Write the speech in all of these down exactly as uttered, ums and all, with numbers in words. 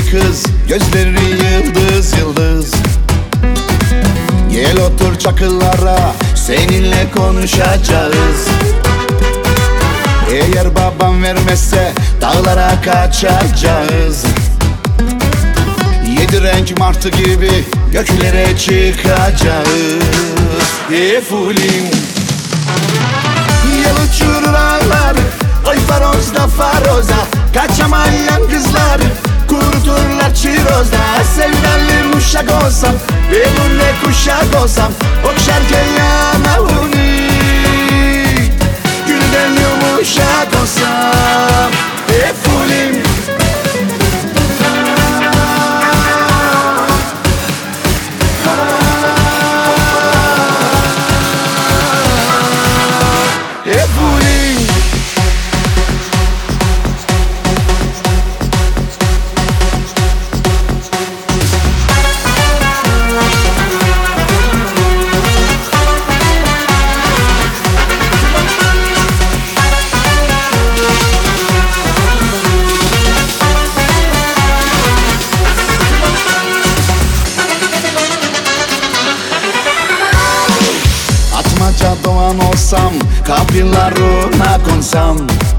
kız, gözleri yıldız yıldız. Gel otur çakıllara, seninle konuşacağız. Eğer babam vermezse dağlara kaçacağız. Yedi renk martı gibi göklere çıkacağız. Efulim yel uçurur ağlar, oy farozda faroza. Kaçamayan kızlar kuruturlar çirozda. Sevdalı uşak olsam, benimle kuşak olsam, okşarken yanağını gülden yumuşak olsam. Efulim Atmaca doğan olsam, kapılarına konsam.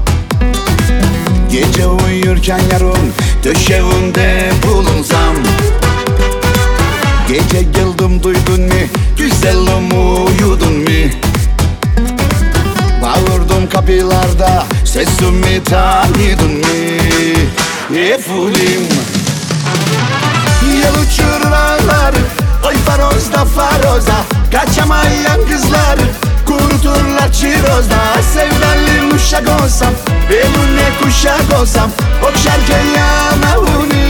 Gece uyurken yarın döşeğinde bulunsam. Gece geldim duydun mu, güzelim uyudun mu? Bağırdım kapılarda, sesimi tanıdın mı? Efulim yel uçurur ağlar, oy farozda faroza. Kaçamayan kızlar kuruturlar çirozda. Sevdalı uşak olsam, benimle kuşak olsam, okşarken yanağını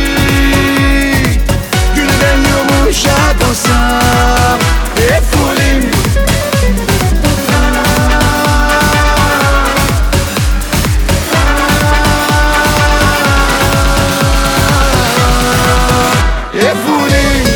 gülden yumuşak olsam. Efulim Efulim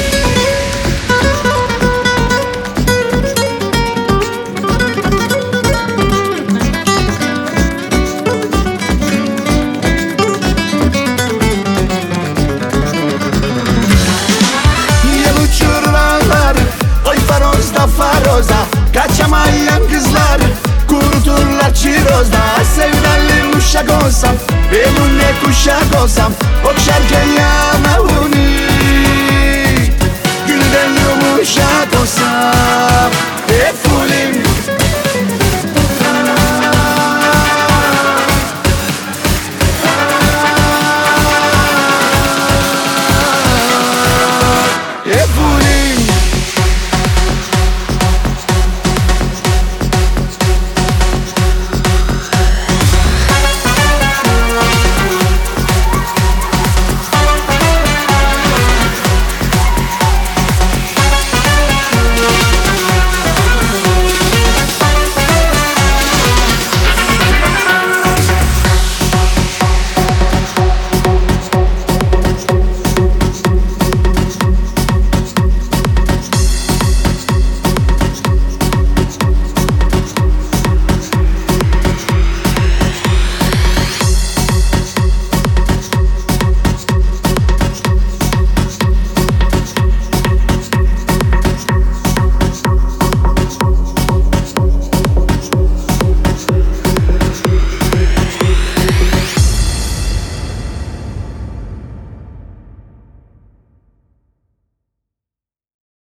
faroza. Kaçamayan kızlar kuruturlar çirozda. Sevdalı uşak olsam, benimle kuşak olsam, okşarken yanağını gülden yumuşak olsam.